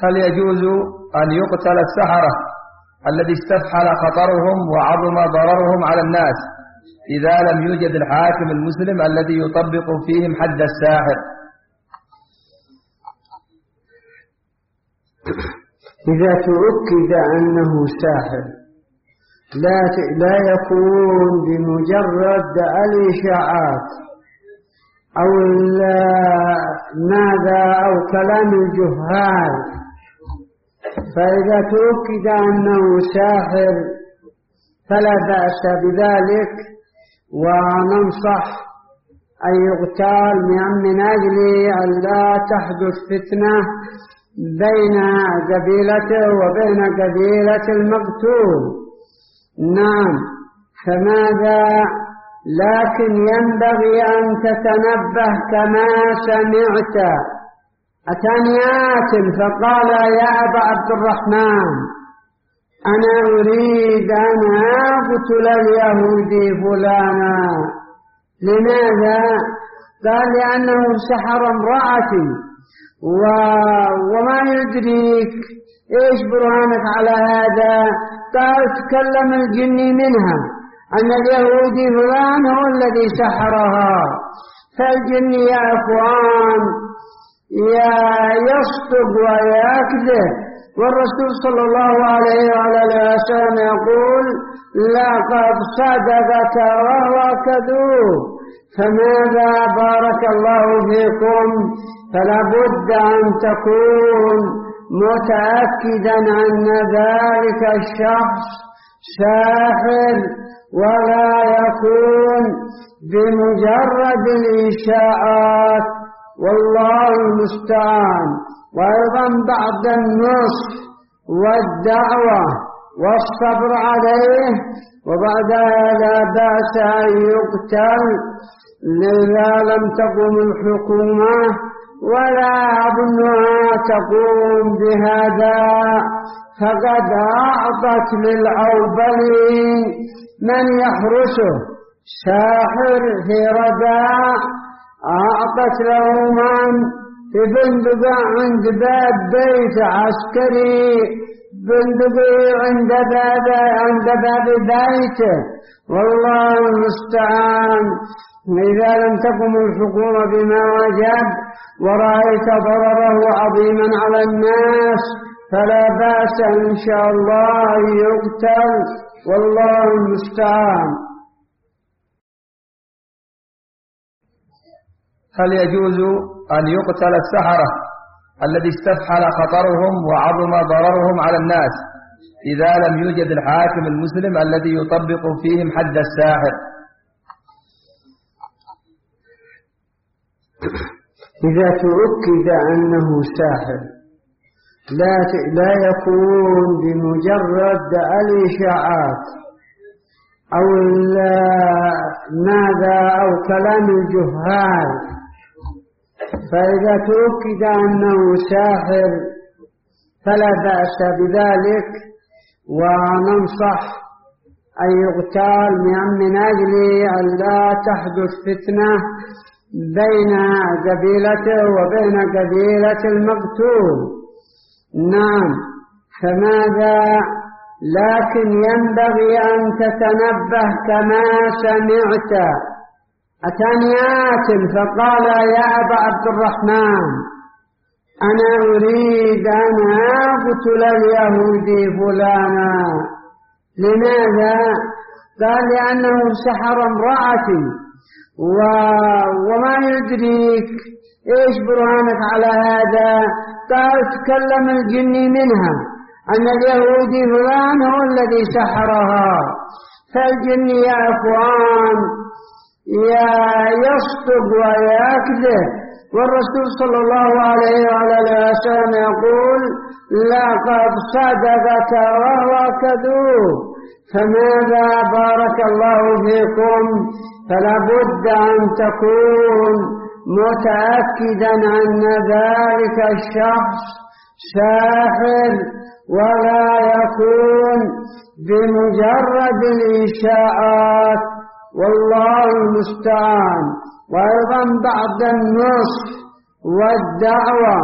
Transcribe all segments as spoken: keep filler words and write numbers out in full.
هل يجوز أن يقتل السحرة الذي استفحل خطرهم وعظم ضررهم على الناس إذا لم يوجد الحاكم المسلم الذي يطبق فيهم حد الساحر؟ إذا تؤكد أنه ساحر لا لا يكون بمجرد الإشاعات أو ماذا أو كلام الجهال. فإذا تؤكد أنه ساحر فلا بأس بذلك، وننصح أن يغتال من أجل أن لا تحدث فتنة بين قبيلته وبين قبيلة المقتول. نعم، فماذا؟ لكن ينبغي أن تتنبه كما سمعت. أتاني آت فقال يا أبا عبد الرحمن أنا أريد أن أقتل اليهودي فلانا. لماذا؟ قال لأنه سحر امرأتي. و... وما يدريك إيش برهانك على هذا؟ قال تكلم الجني منها أن اليهودي فلان هو الذي سحرها. فالجن يا أخوان يا يصدق ويكذب، والرسول صلى الله عليه وعلى وسلم يقول لقد صدقك وهو كذوب. فماذا؟ بارك الله فيكم، فلا بد أن تكون متأكدا أن ذلك الشخص ساحر، ولا يكون بمجرد الإشاعات، والله المستعان. وأيضا بعد النصح والدعوة والصبر عليه، وبعدها لا بأس أن يقتل إذا لم تقم الحكومة، ولا أظنها تقوم بهذا، فقد أعطت للعوبلي من يحرسه ساحر في رداء، أعطت له من في بندقة عند باب بيت عسكري، بندقي عند باب عند باب بيته، والله المستعان. إذا لم تقم الحكومة بما وجب ورأيت ضرره عظيما على الناس فلا بأس إن شاء الله يقتل، والله المستعان. هل يجوز أن يقتل السحرة الذي استفحل خطرهم وعظم ضررهم على الناس إذا لم يوجد الحاكم المسلم الذي يطبق فيهم حد الساحر؟ إذا تؤكد أنه ساحر لا لا يكون بمجرد الإشاعات أو ماذا أو كلام الجهال. فإذا تؤكد أنه ساحر فلا بأس بذلك، وننصح أن يغتال من أجل أن لا تحدث فتنة بين قبيلته وبين قبيلة المقتول. نعم، فماذا؟ لكن ينبغي أن تتنبه كما سمعت. أتاني آت فقال يا أبا عبد الرحمن أنا أريد أن أقتل اليهودي فلانا. لماذا؟ قال لأنه سحر امرأتي. و... وما يدريك إيش برهانك على هذا؟ قال تكلم الجني منها أن اليهودي فلان هو الذي سحرها. فالجن يا أخوان يا يصدق ويكذب، والرسول صلى الله عليه وعلى وسلم يقول لقد صدقك وهو كذوب. فماذا؟ بارك الله فيكم، فلا بد أن تكون متأكدا أن ذلك الشخص ساحر، ولا يكون بمجرد الإشاعات، والله المستعان. وأيضا بعد النصح والدعوة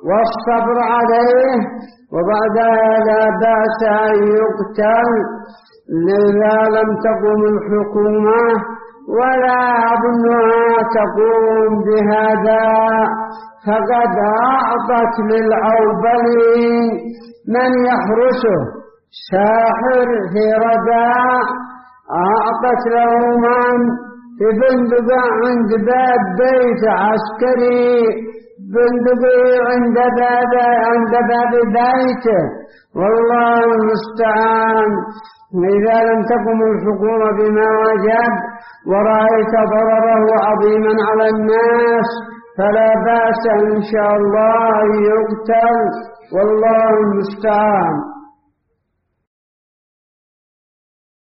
والصبر عليه، وبعدها لا بأس أن يقتل إذا لم تقم الحكومة، ولا أظنها تقوم بهذا، فقد أعطت للعوبلي من يحرسه ساحر في رداء، أعطت له من في بندقة عند باب بيت عسكري، بندقي عند باب عند باب بيته، والله المستعان. إذا لم تقم الحكومة بما وجب ورأيت ضرره عظيما على الناس فلا بأس إن شاء الله يقتل، والله المستعان.